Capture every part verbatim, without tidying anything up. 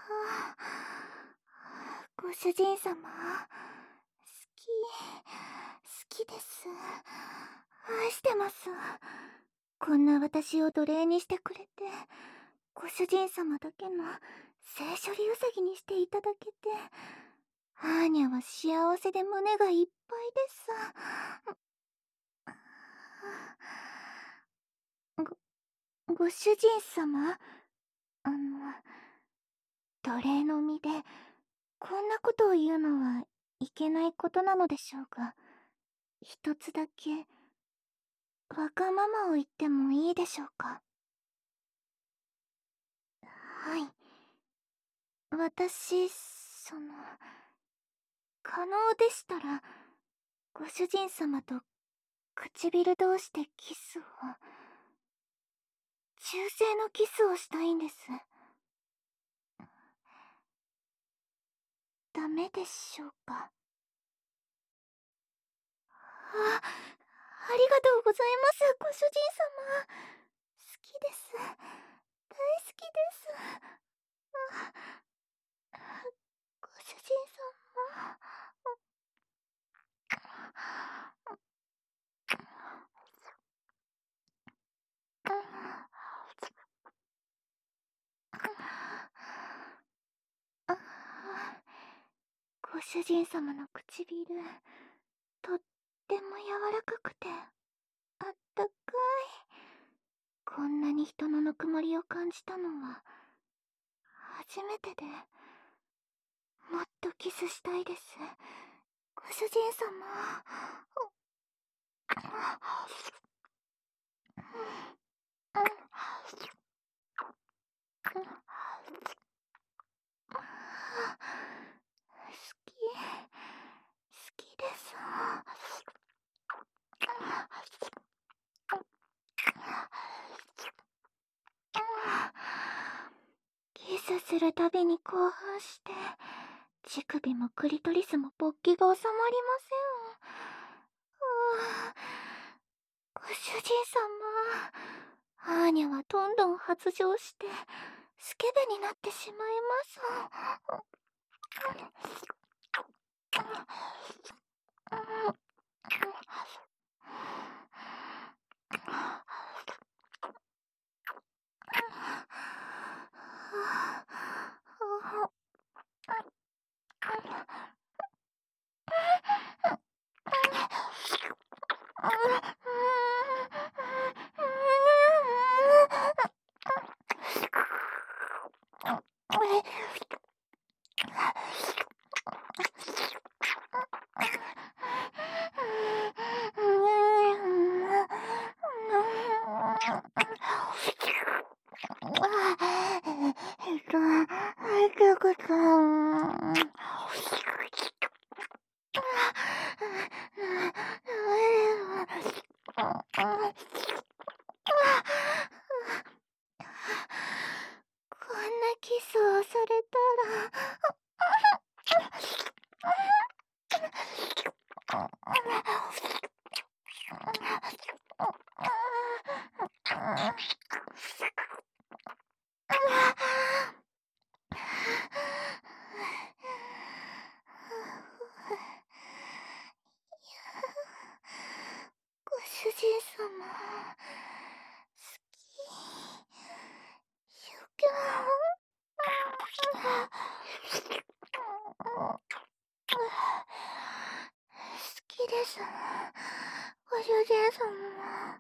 あ、ご主人様、好き、好きです。愛してます。こんな私を奴隷にしてくれて、ご主人様だけの聖処理ウサギにしていただけて、アーニャは幸せで胸がいっぱいです。ご、ご主人様、あの、奴隷の身で、こんなことを言うのはいけないことなのでしょうが、一つだけ、わがままを言ってもいいでしょうか。はい。私、その、可能でしたら、ご主人様と唇同士でキスを、忠誠のキスをしたいんです。ダメでしょうか。あ、ありがとうございます、ご主人様。好きです。大好きです。あ、ご主人様。ご主人様の唇、とっても柔らかくて、あったかい。こんなに人のぬくもりを感じたのは、初めてで、もっとキスしたいです。ご主人様。好き、好きです。キスするたびに興奮して、乳首もクリトリスも勃起が収まりません。ああ、ご主人様、アーニャはどんどん発情して、スケベになってしまいます。えっと、はい、結構さ、こんなキスをされたら、ご主人様、好き、よきゃ好きです。ご主人様。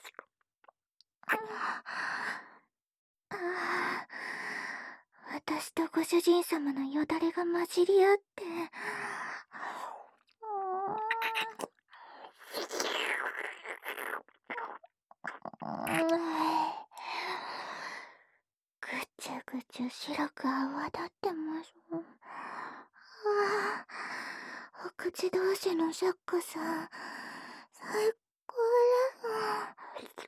ああ、私とご主人様のよだれが混じり合って、ぐちゃぐちゃ白く泡立ってます。ああ、お口同士のシャックさ、最高です。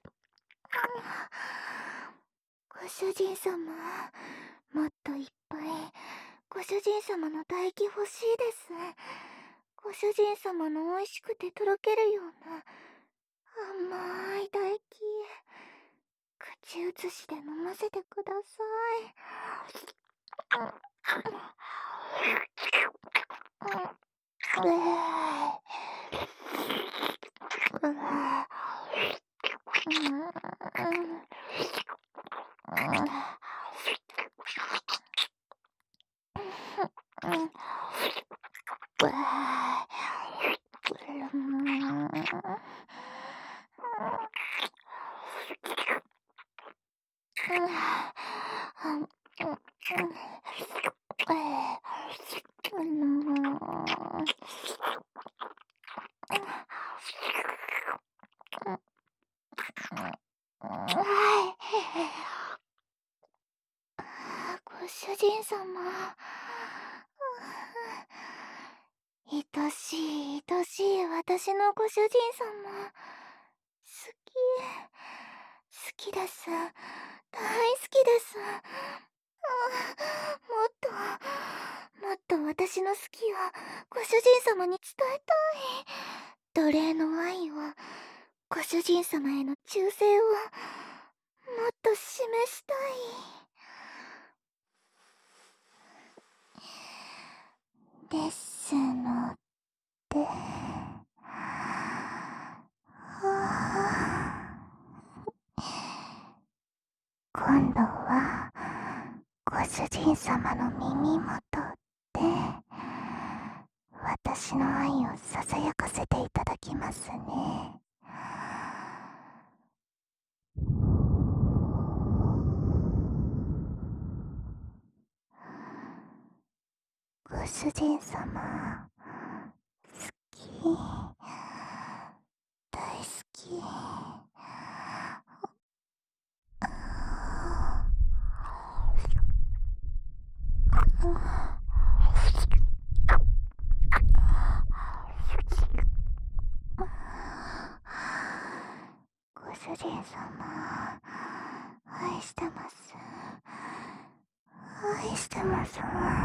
ご主人様、もっといっぱいご主人様の唾液欲しいです。ご主人様の美味しくてとろけるような甘い唾液、口移しで飲ませてください。 ご主人様、愛しい愛しい私のご主人様、好き好きです、大好きです。もっともっと私の好きをご主人様に伝えたい。奴隷の愛を、ご主人様への忠誠をもっと示したい。ですので、今度はご主人様の耳元で私の愛をささやかせていただきますね。ご主人様、好き、大好き。ご主人様、愛してます。愛してます。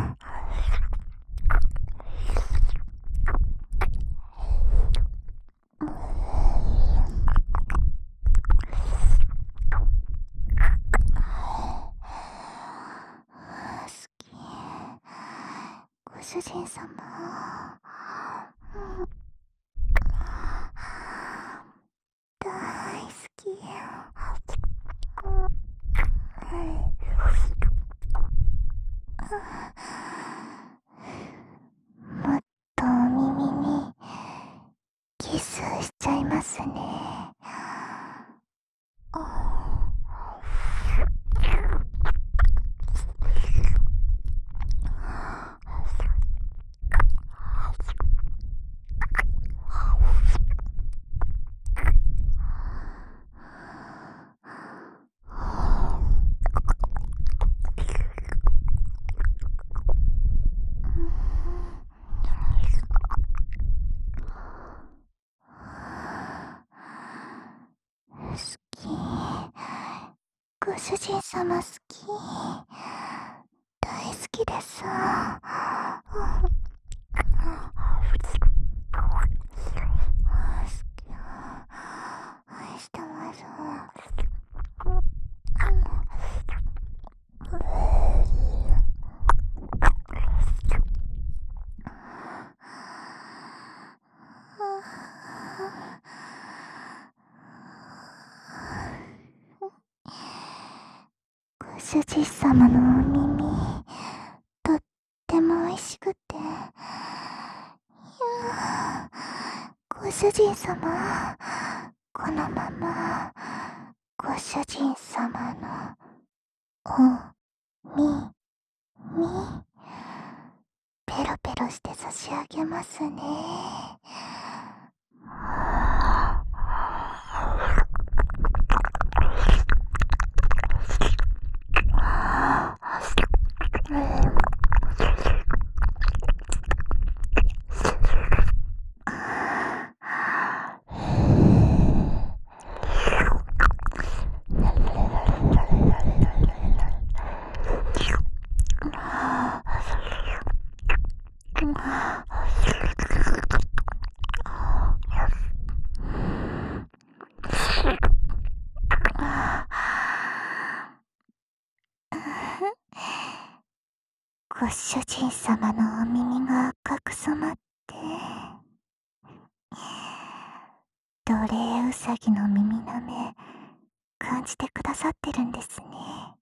ご主人様、大好き。もっとお耳にキスしちゃいますね。ご主人様好き、大好きです。愛してます。ご主人様のお耳、とっても美味しくて、いやー、ご主人様、このままご主人様のおみみペロペロして差し上げますね。 ご主人様のお耳が赤く染まって、奴隷ウサギの耳なめ感じてくださってるんですね。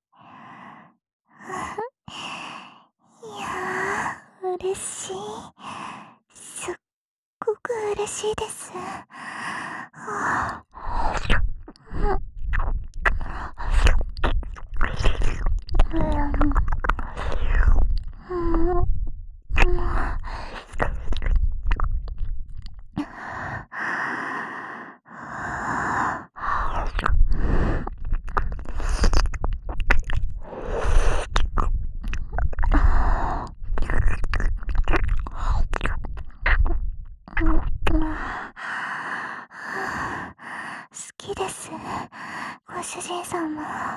いやー、嬉しい。すっごく嬉しいです。はあ、うん、うん、好きです、ご主人様。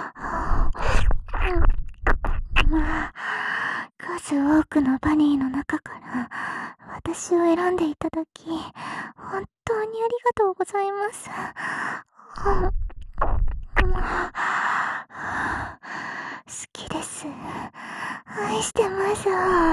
数多くのバニーの中から私を選んでいただき、本当にありがとうございます。好きです。愛してます。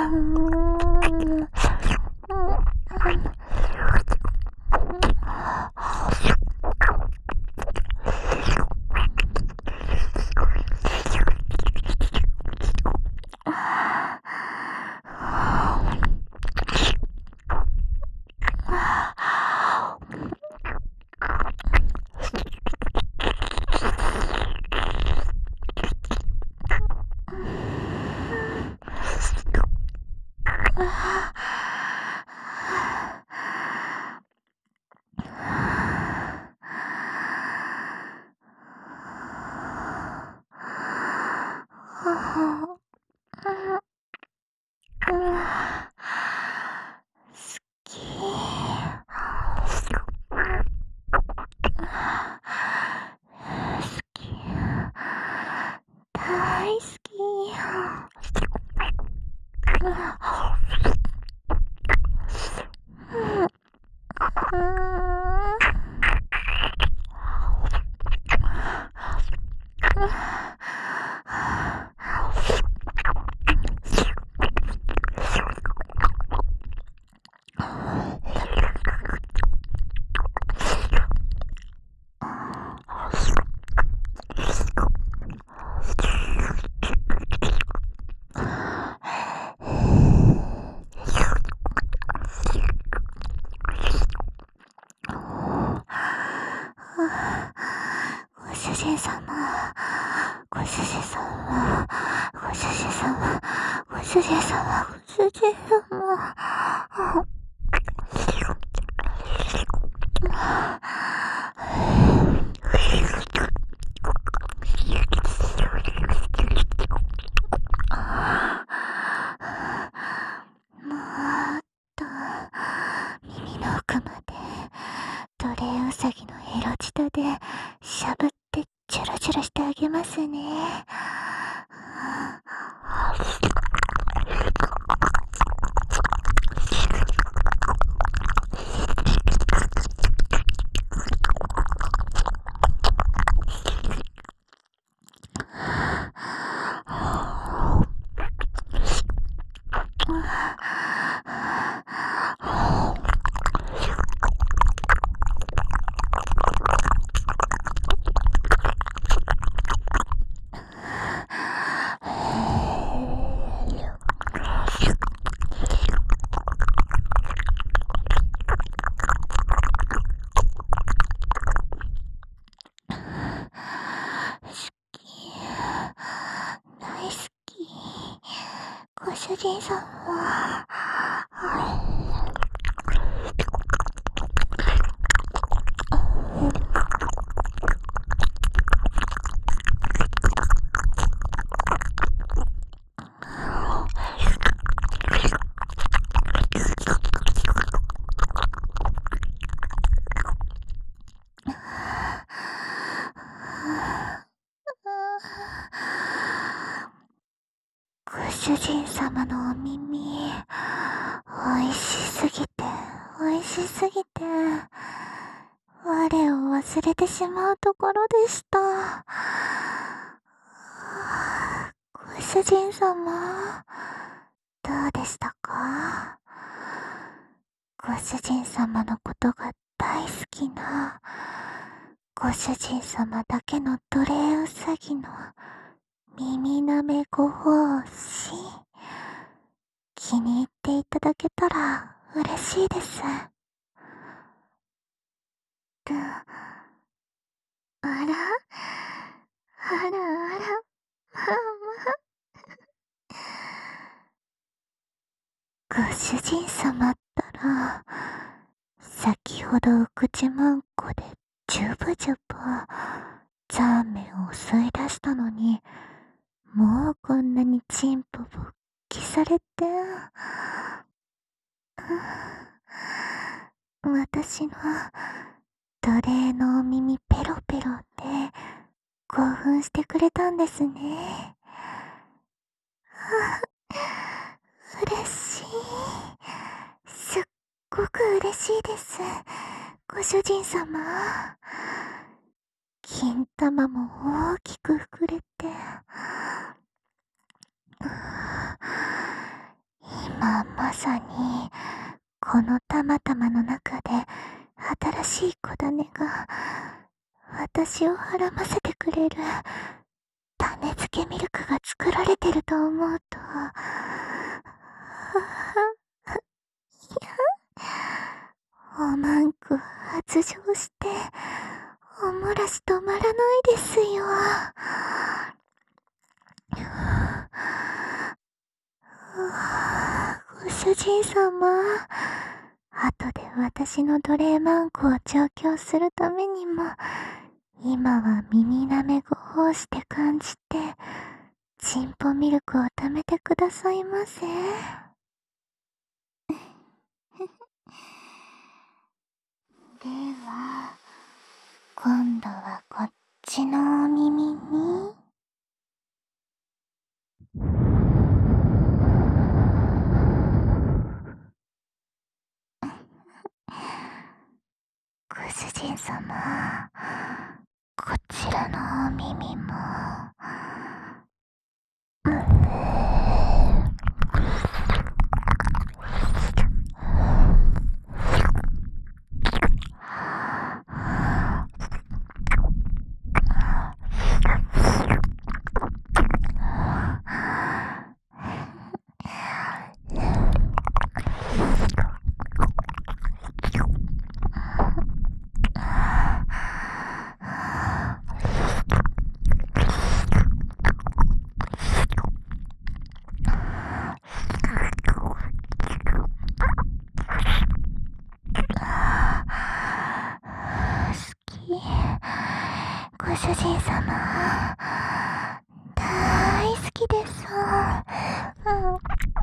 大好き。ご主人様、ご主人様、ご主人様、ご主人様、ご主人様。もっと耳の奥まで奴隷ウサギのヘロチタでしゃぶってチュルチュルしてあげますね。大好き。ご主人様。ご主人様のお耳、おいしすぎて、おいしすぎて、我を忘れてしまうところでした。ご主人様、どうでしたか？ご主人様のことが大好きな、ご主人様だけの奴隷うさぎの耳なめご奉仕、気に入っていただけたら嬉しいです。と、あらあらあら、まあまあ。ご主人様ったら、先ほどう口まんこでジュブジュブザーメンを吸い出したのに、もうこんなにチンポ勃起されて、私の奴隷のお耳ペロペロで興奮してくれたんですね。嬉しい。すっごく嬉しいです、ご主人様。金玉も大きく膨れて、今まさにこのたまたまの中で新しい子種が私をはらませてくれる種付けミルクが作られてると思うと、おまんこ発情しておもらし止まらないですよ。ご主人様、後で私の奴隷マンコを調教するためにも、今は耳なめご奉仕って感じて、チンポミルクを貯めてくださいませ。では、今度はこっちのお耳に。ご主人様、こちらのお耳も。ご主人様、大好きです。うん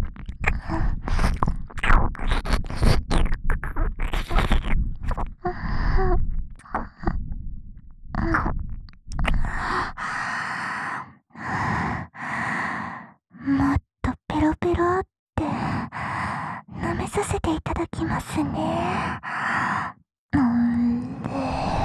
もっとペロペロって舐めさせていただきますね。うんで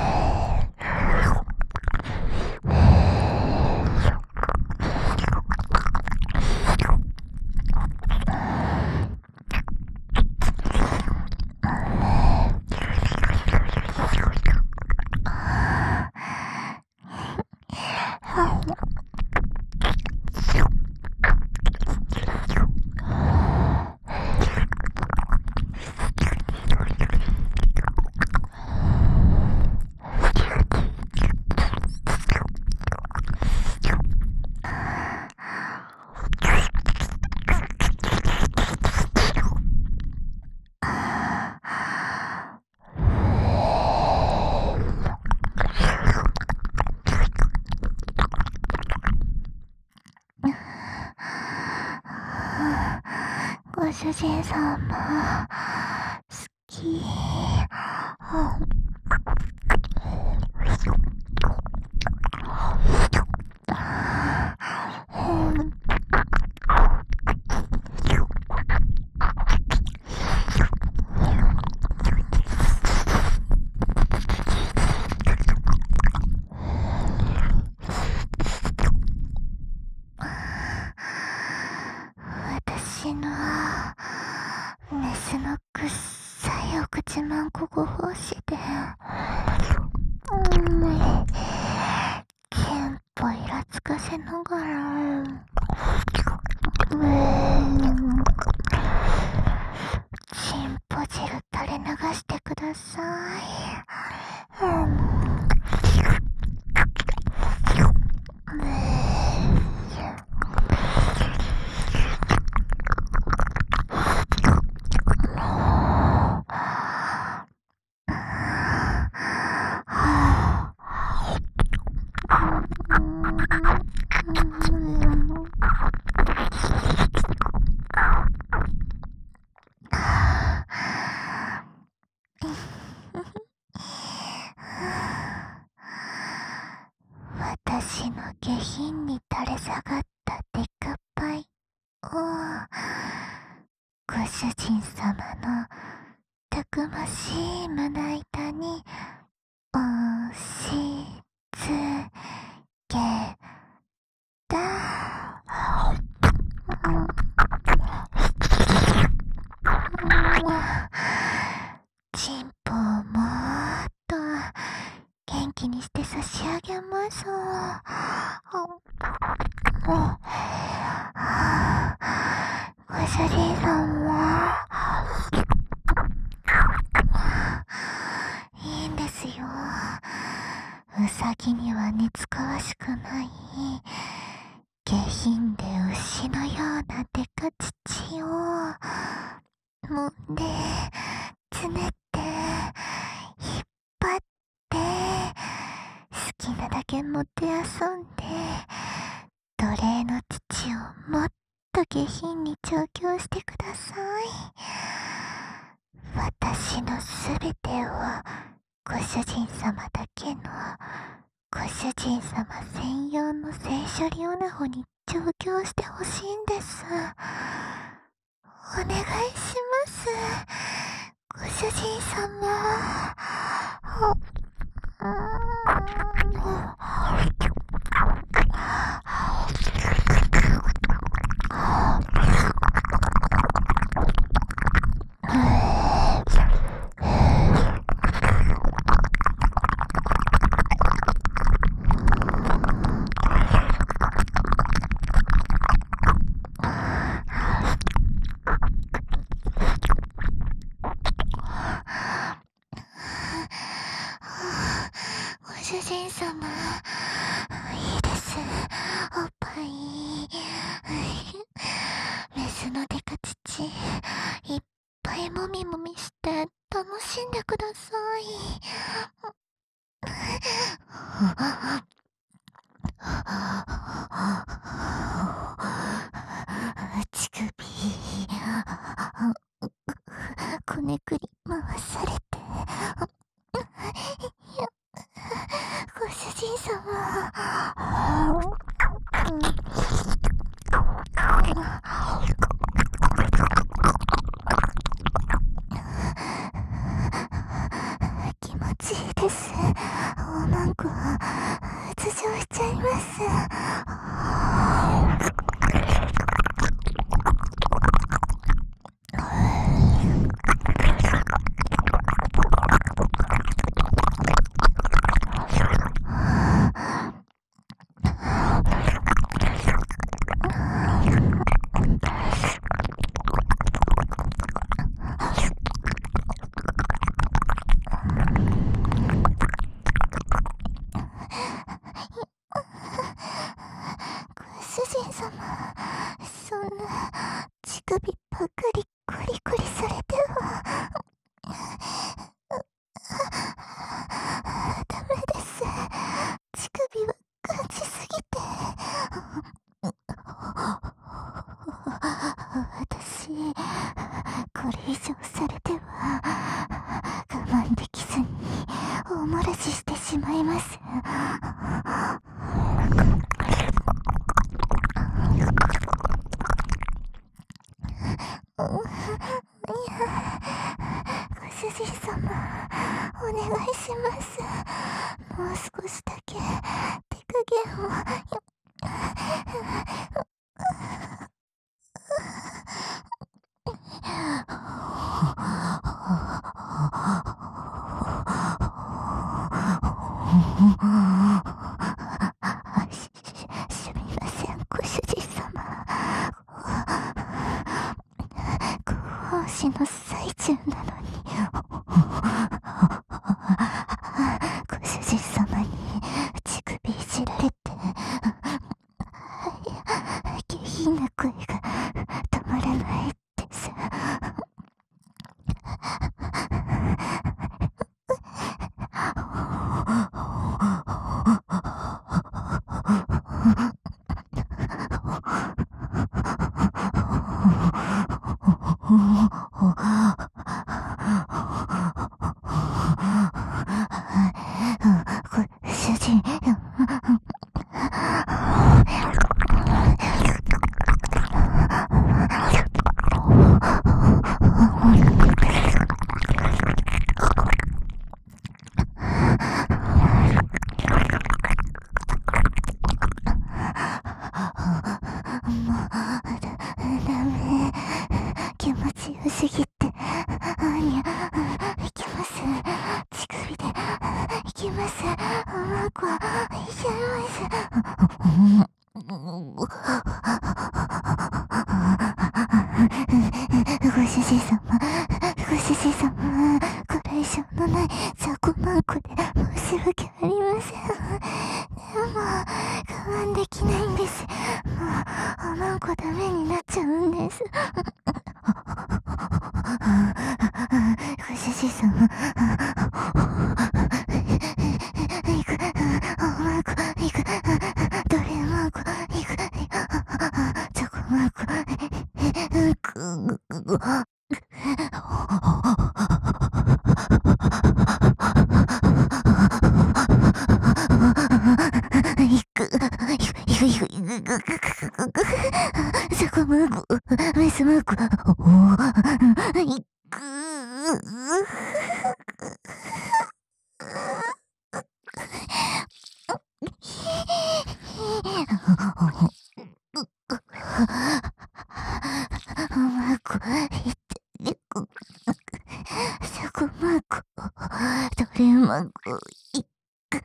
ご主人様、好き。 私のメスのくっさいお口マンコご奉仕で、うん、テンポイラつかせながら、うん、チンポ汁垂れ流してください。うん、私の下品に垂れ下がったデカパイをご主人様のたくましい胸板に押し付けた。チンポをもっと元気にして差し上げます。ご主人様、いいんですよ。うさぎには似つかわしくない下品で牛のようなデカ乳を揉んでつねって引っ張って好きなだけもてあそんで奴隷の乳をもっと下品に調教してください。私のすべてをご主人様だけのご主人様専用の性処理オナホに調教してほしいんです。お願いします、ご主人様。ご主人様、いいです、おっぱい。メスのデカ乳いっぱいもみもみして楽しんでください。乳首こねくり回されて、ご主人様、気持ちいいです。おまんこ頭上しちゃいます。主人様、そんな乳首ばかりコリコリされてはダメです。乳首は感じすぎて、私これ以上されては我慢できずに大漏らししてしまいます。ご主人様、お願いします。もう少しだけ手加減を。 しの最中なのに。ご主人様に乳首いじられて、下品な声が止まらないです。ご主人、ダメ。気持ちよすぎて。あにゃ、いきます。乳首で、いきます。あまこ、いけます。ご主人様、ご主人様、ご来場のない雑魚マンコで申し訳ありません。でも、我慢できないんです。もう、あまんこダメになっちゃうんです。ご主人様、いく、あまんこ、いく、どれまんこ、いく、チョコまんこ、いく、いく、いく、いく、いく、チョコまんこ、メスまんこ、いく、あまんこ、いって、チョコまんこ、どれまんこ、いく、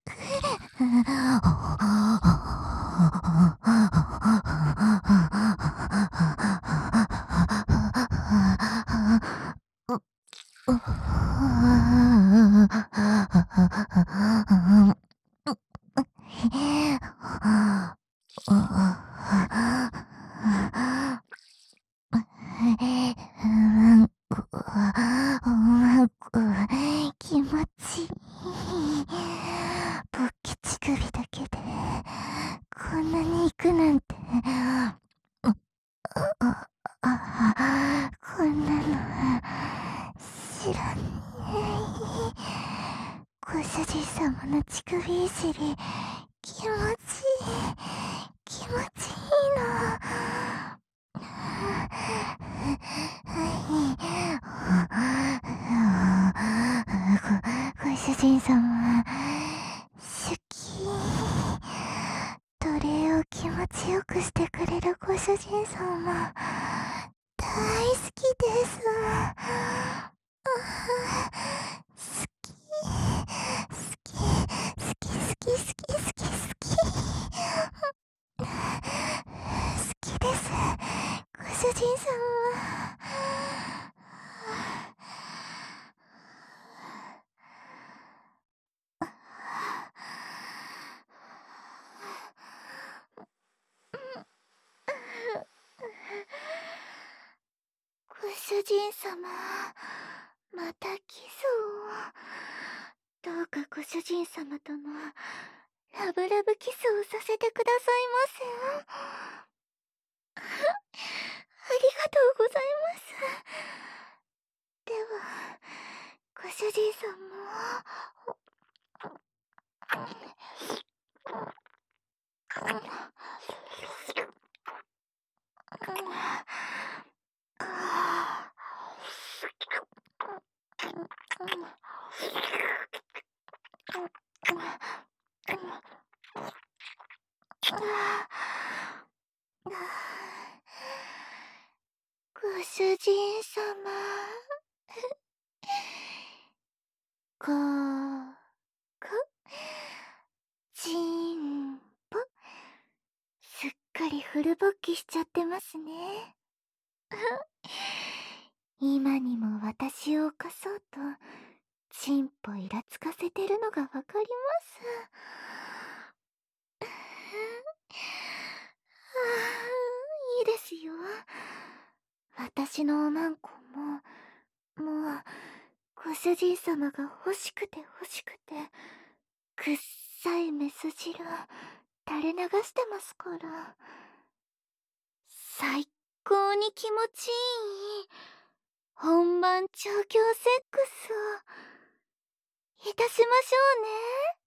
気持ちいい。勃起乳首だけでこんなに行くなんて。あ、あ、こんなの知らない。ご主人様の乳首いじり気持ちいい、気持ちいいの。ご、ご主人様、好き。奴隷を気持ちよくしてくれるご主人様、大好きです。好き、好き、好き、好き、好き、好き、好き。好きです、ご主人様。ご主人様、またキスを。どうかご主人様とのラブラブキスをさせてくださいませ。ありがとうございます。では、ご主人様。ご主人様。こ、こ、ちんぽ。すっかりフル勃起しちゃってますね。 今にも私を犯そうとチンポイラつかせてるのがわかります。ああ、いいですよ。私のおまんこももうご主人様が欲しくて欲しくてくっさいメス汁垂れ流してますから。最高に気持ちいい本番調教セックスをいたしましょうね。